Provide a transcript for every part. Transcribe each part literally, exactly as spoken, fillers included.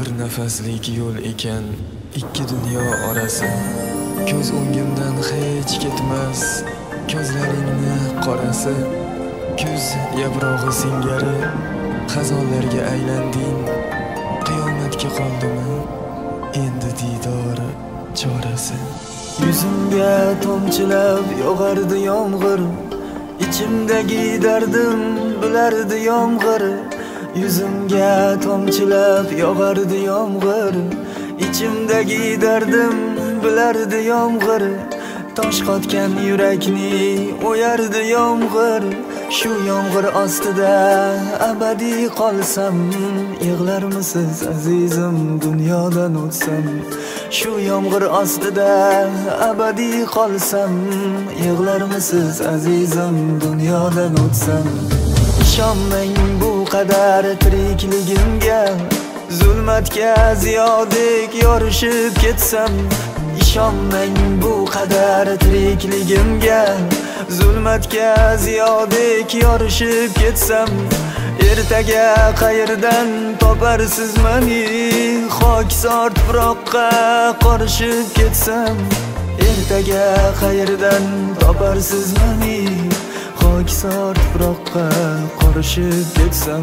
bir nafaslik yo'l ekan ikki dunyo orasi. Ko'z o'ngimdan hech ketmas ko'zlaringni qorasi. Kuz yaprog'i singari xazonlarga aylanding. Qiyomatga qoldimi endi didori chorasi. Yuzimga tomchilab yog'ardi yomg'ir, ichimdagi dardim bilardi yomg'ir. Yuzimga tomchilab yog'ardi yomg'ir, ichimdagi dardim bilardi yomg'ir. Tosh qotgan yurakni o'yardi yomg'ir. Shu yomg'ir ostida abadiy qolsam, yig'larmisiz azizim dunyodan o'tsam. Shu yomg'ir ostida abadiy qolsam, yig'larmisiz azizim dunyodan o'tsam. Ishonmang bu qadar tirikligimga, zulmatga ziyodek yorishib ketsam. Ishonmang bu qadar tirikligimga, zulmatga ziyodek yorishib ketsam. Ertaga qayerdan toparsiz meni, xokisor tuproqqa qorishib ketsam. Ertaga qayerdan toparsiz meni, xokisor tuproqqa qorishib ketsam.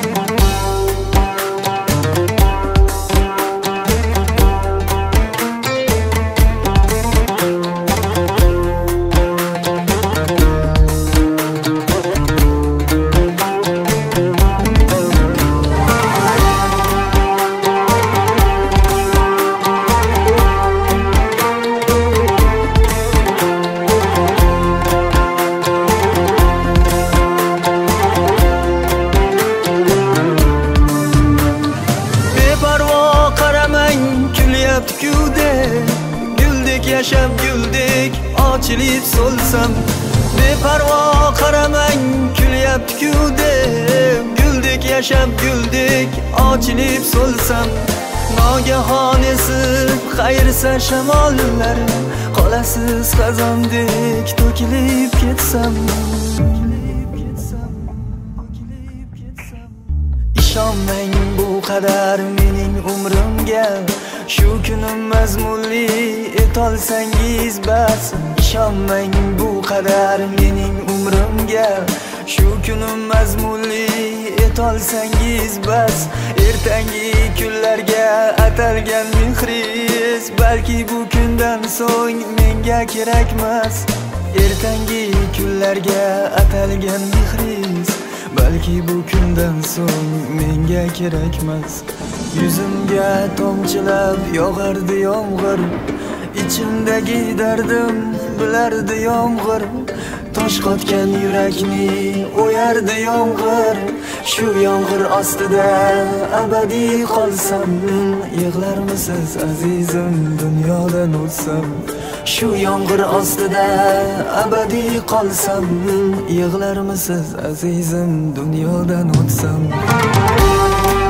Güldek yashab güldek ochilib so'lsam. Beparvo qaramang kulyapti-ku deb, güldek yashab güldek ochilib so'lsam. Nogahon esib qayirsa shamollar, qolasiz xazondek to'kilib ketsam. Ishonmang bu qadar mening umrimga, shu kunim mazmunli etolsangiz bas. Ishonmang bu qadar mening umrimga, shu kunim mazmunli etolsangiz bas. Ertangi kunlarga atalgan mehringiz balki bu kundan so'ng menga kerakmas. Ertangi kunlarga atalgan mehringiz balki bu kundan so'ng menga kerakmas. Yuzimga tomchilab yog'ardi yomg'ir, ichimdagi dardim bilardi yomg'ir. Tosh qotgan yurakni o'yardi yomg'ir. Shu yomg'ir ostida abadiy qolsam, yig'larmisiz azizim dunyodan o'tsam. Shu yomg'ir ostida abadiy qolsam, yig'larmisiz azizim dunyodan o'tsam.